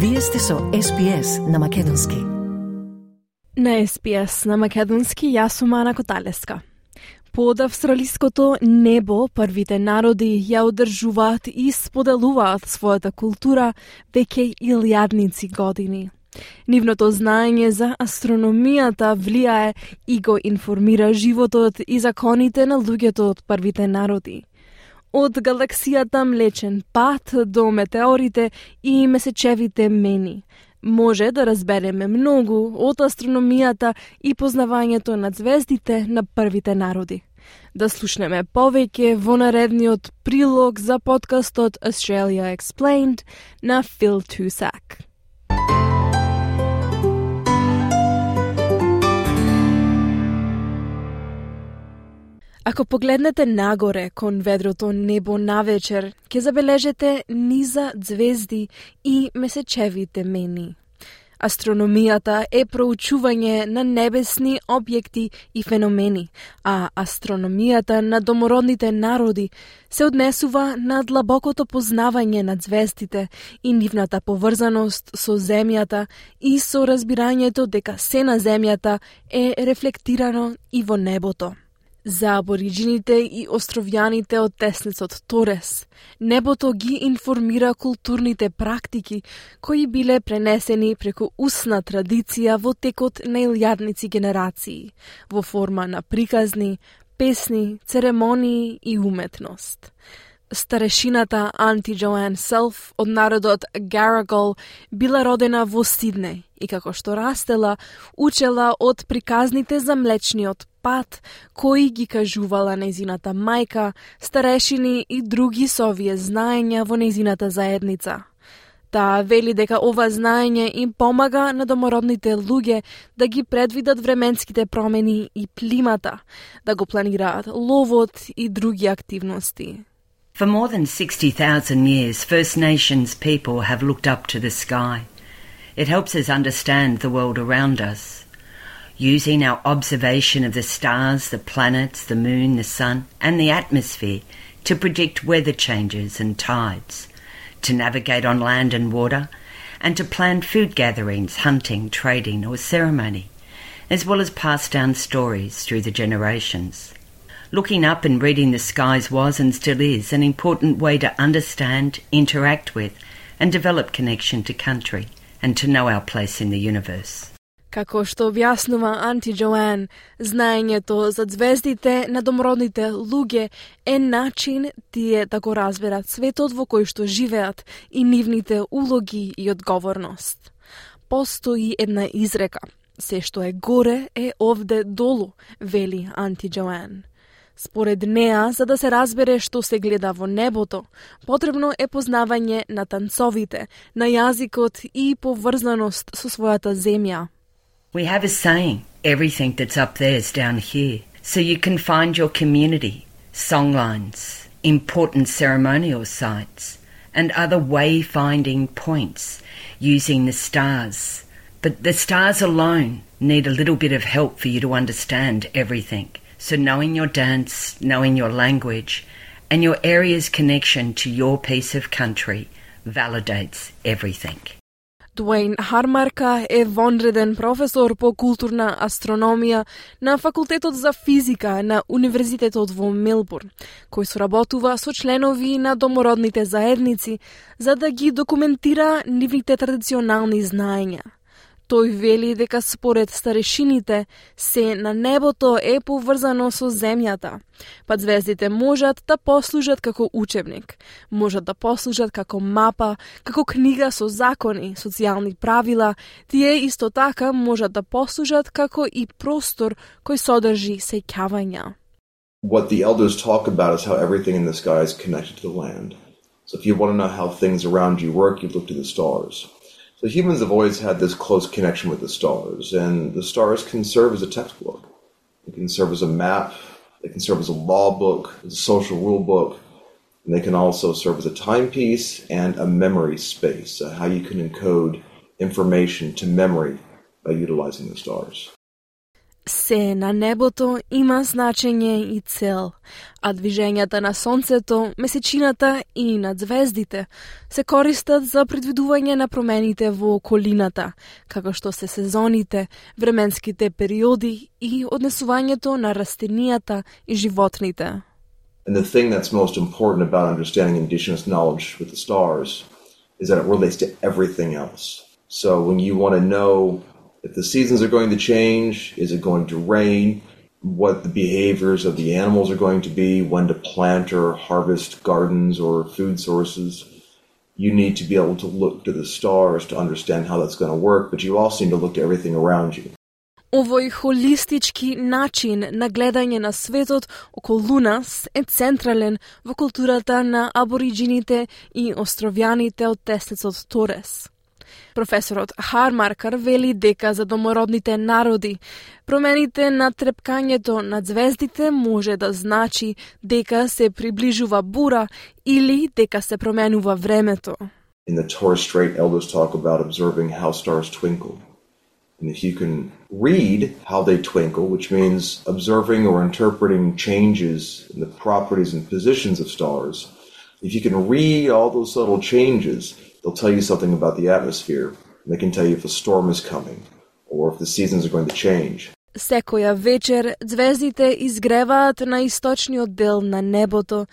Вие сте со SPS на Македонски. На SPS на Македонски јас сум Ана Коталеска. Под австралиското небо првите народи ја одржуваат и споделуваат својата култура веќе илјадници години. Нивното знаење за астрономијата влијае и го информира животот и законите на луѓето од првите народи. Од галаксијата Млечен пат до метеорите и месечевите мени. Може да разбереме многу од астрономијата и познавањето на звездите на првите народи. Да слушнеме повеќе во наредниот прилог за подкастот Australia Explained на Phil Tusak. Ако погледнете нагоре кон ведрото небо навечер, ќе забележите низа звезди и месечевите мени. Астрономијата е проучување на небесни објекти и феномени, а астрономијата на домородните народи се однесува на длабокото познавање на звездите и нивната поврзаност со Земјата и со разбирањето дека се на Земјата е рефлектирано и во небото. За абориджините и островјаните од теснецот Торес, небото ги информира културните практики кои биле пренесени преку устна традиција во текот на илјадници генерации, во форма на приказни, песни, церемонии и уметност. Старешината Aunty Joanne Self од народот Gadigal била родена во Сиднеј и како што растела, учела од приказните за Млечниот пат, кои ги кажувала нејзината мајка, старешини и други со овие знаења во нејзината заедница. Таа вели дека ова знаење им помага на домородните луѓе да ги предвидат временските промени и климата, да го планираат ловот и други активности. For more than 60,000 years, First Nations people have looked up to the sky. It helps us understand the world around us. Using our observation of the stars, the planets, the moon, the sun, and the atmosphere to predict weather changes and tides, to navigate on land and water, and to plan food gatherings, hunting, trading, or ceremony, as well as pass down stories through the generations. Looking up and reading the skies was and still is an important way to understand, interact with, and develop connection to country and to know our place in the universe. Како што објаснува Aunty Joanne, знаењето за звездите на домородните луѓе е начин тие да го разберат светот во кој што живеат и нивните улоги и одговорност. Постои една изрека: се што е горе е овде долу, вели Aunty Joanne. Според неа, за да се разбере што се гледа во небото, потребно е познавање на танцовите, на јазикот и поврзаност со својата земја. We have a saying, everything that's up there is down here. So you can find your community, songlines, important ceremonial sites, and other wayfinding points using the stars. But the stars alone need a little bit of help for you to understand everything. So knowing your dance, knowing your language, and your area's connection to your piece of country validates everything. Дуейн Хармарка е вонреден професор по културна астрономија на Факултетот за физика на Универзитетот во Мелбурн, кој соработува со членови на домородните заедници за да ги документира нивните традиционални знаења. Тој вели дека според старешините се на небото е поврзано со земјата. Па звездите можат да послужат како учебник, можат да послужат како мапа, како книга со закони, социјални правила, тие исто така можат да послужат како и простор кој содржи сеќавања. What the elders talk about is how everything in the sky is connected to the land. So if you want to know how things around you work, you look to the stars. So humans have always had this close connection with the stars, and the stars can serve as a textbook. They can serve as a map, they can serve as a law book, as a social rule book, and they can also serve as a timepiece and a memory space, how you can encode information to memory by utilizing the stars. Се на небото има значење и цел, а движењата на сонцето, месечината и над звездите се користат за предвидување на промените во околината, како што се сезоните, временските периоди и однесувањето на растенијата и животните. And the thing that's most important about understanding indigenous knowledge with the stars is that it relates to everything else. So when you want to know if the seasons are going to change, is it going to rain, what the behaviors of the animals are going to be, when to plant or harvest gardens or food sources, you need to be able to look to the stars to understand how that's going to work, but you also need to look to everything around you. Овој холистички начин на гледање на светот околу нас е централен во културата на абориджините и островјаните од тесецот Торес. Професорот Хармаркер вели дека за домородните народи промените на трепкањето на звездите може да значи дека се приближува бура или дека се променува времето. In the Torres Strait, elders talk about observing how stars twinkle. And if you can read how they twinkle, which means observing or interpreting changes in the properties and positions of stars, if you can read all those subtle changes, they'll tell you something about the atmosphere. And they can tell you if a storm is coming or if the seasons are going to change. Секоја вечер звездите изгреваат на источниот дел на небото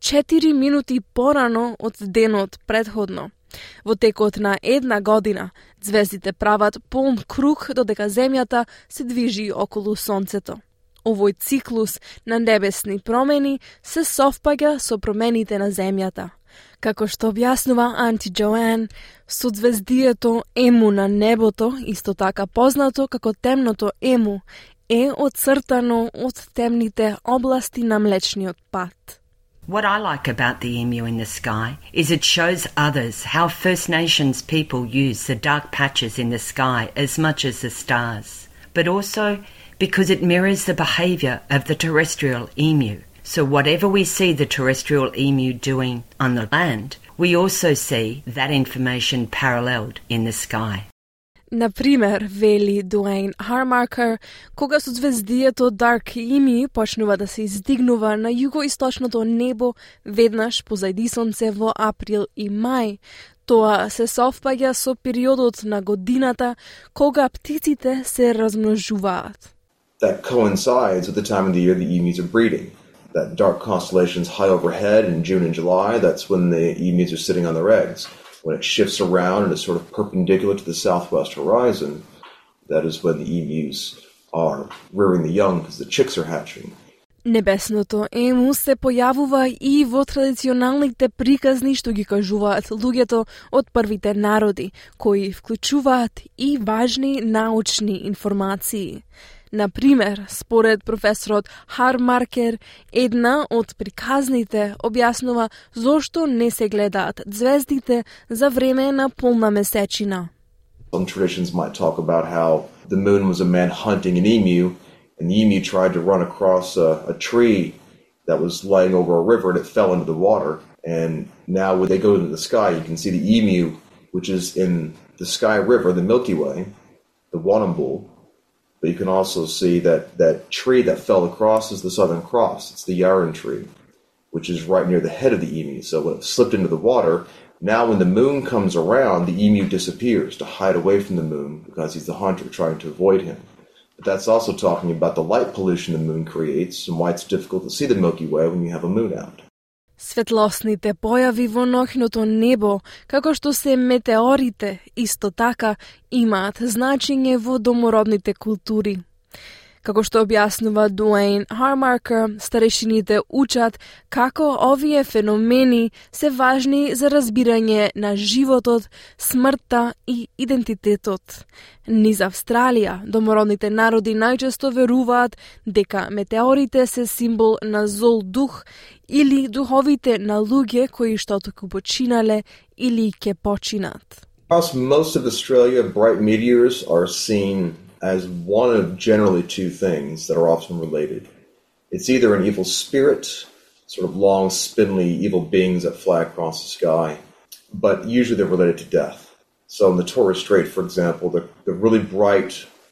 4 минути порано од денот претходно. Во текот на една година, звездите прават полн круг додека земјата се движи околу сонцето. Овој циклус на небесни промени се совпаѓа со промените на земјата. Како што објаснува Анти Джоан, созвездието Ему на небото, исто така познато како темното Ему, е отцртано од темните области на Млечниот пат. What I like about the emu in the sky is it shows others how First Nations people use the dark patches in the sky as much as the stars, but also because it mirrors the behaviour of the terrestrial emu. So whatever we see the terrestrial emu doing on the land, we also see that information paralleled in the sky. Например, вели Дуейн Хармаркер, кога созвездието Dark Emu почнува да се издигнува на југоисточното небо веднаш позади сонце во април и мај, тоа се совпаѓа со периодот на годината кога птиците се размножуваат. That coincides with the time of the year the emus are breeding. That dark constellation is high overhead in June and July. That's when the emus are sitting on their eggs. When it shifts around and is sort of perpendicular to the southwest horizon, that is when the emus are rearing the young because the chicks are hatching. Небесното Ему се појавува и во традиционалните приказни што ги кажуваат луѓето од првите народи, кои вклучуваат и важни научни информации. Например, според професорот Хармаркер, една од приказните објаснува зошто не се гледаат звездите за време на полна месечина. Some traditions might talk about how the moon was a man hunting an emu, and the emu tried to run across a tree that was lying over a river and it fell into the water. And now when they go into the sky, you can see the emu, which is in the Sky River, the Milky Way, the Warrnambool. But you can also see that tree that fell across is the Southern Cross. It's the Yarran tree, which is right near the head of the emu. So when it slipped into the water, now when the moon comes around, the emu disappears to hide away from the moon because he's the hunter trying to avoid him. But that's also talking about the light pollution the moon creates and why it's difficult to see the Milky Way when you have a moon out. Светлосните појави во ноќното небо, како што се метеорите, исто така имаат значење во домородните култури. Како што објаснува Дуейн Хармаркер, старешините учат како овие феномени се важни за разбирање на животот, смртта и идентитетот. Низ Австралија, домородните народи најчесто веруваат дека метеорите се символ на зол дух или духовите на луѓе кои што току починале или ќе починат. Across most of Australia, bright meteors are seen as one of generally two things that are often related. It's either an evil spirit, sort of long, spindly, evil beings that fly across the sky, but usually they're related to death. So in the Torres Strait, for example, the really bright,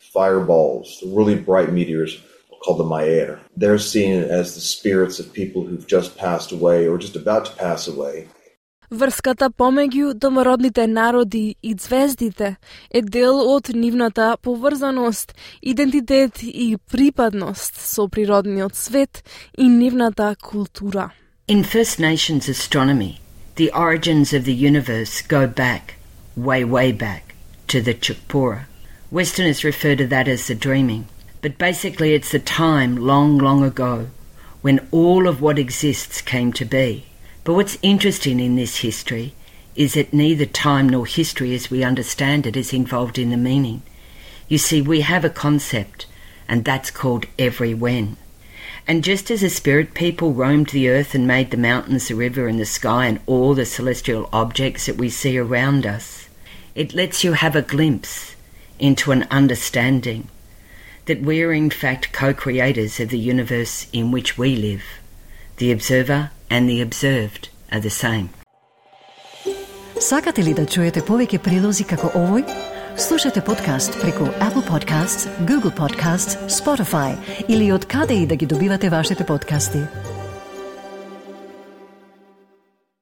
fireballs, the really bright meteors called the Maier. They're seen as the spirits of people who've just passed away or just about to pass away. Врската помеѓу домородните народи и звездите е дел од нивната поврзаност, идентитет и припадност со природниот свет и нивната култура. In First Nations astronomy, the origins of the universe go back, way back, to the Chukpura. Westerners refer to that as the dreaming, but basically it's the time long ago when all of what exists came to be. But what's interesting in this history is that neither time nor history as we understand it is involved in the meaning. You see, we have a concept, and that's called every when. And just as the spirit people roamed the earth and made the mountains, the river and the sky and all the celestial objects that we see around us, it lets you have a glimpse into an understanding that we are in fact co-creators of the universe in which we live. The observer and the observed are the same. Сакате ли да чуете повеќе прилози како овој? Слушате подкаст преку Apple Podcasts, Google Podcasts, Spotify или од каде и да ги добивате вашите подкасти.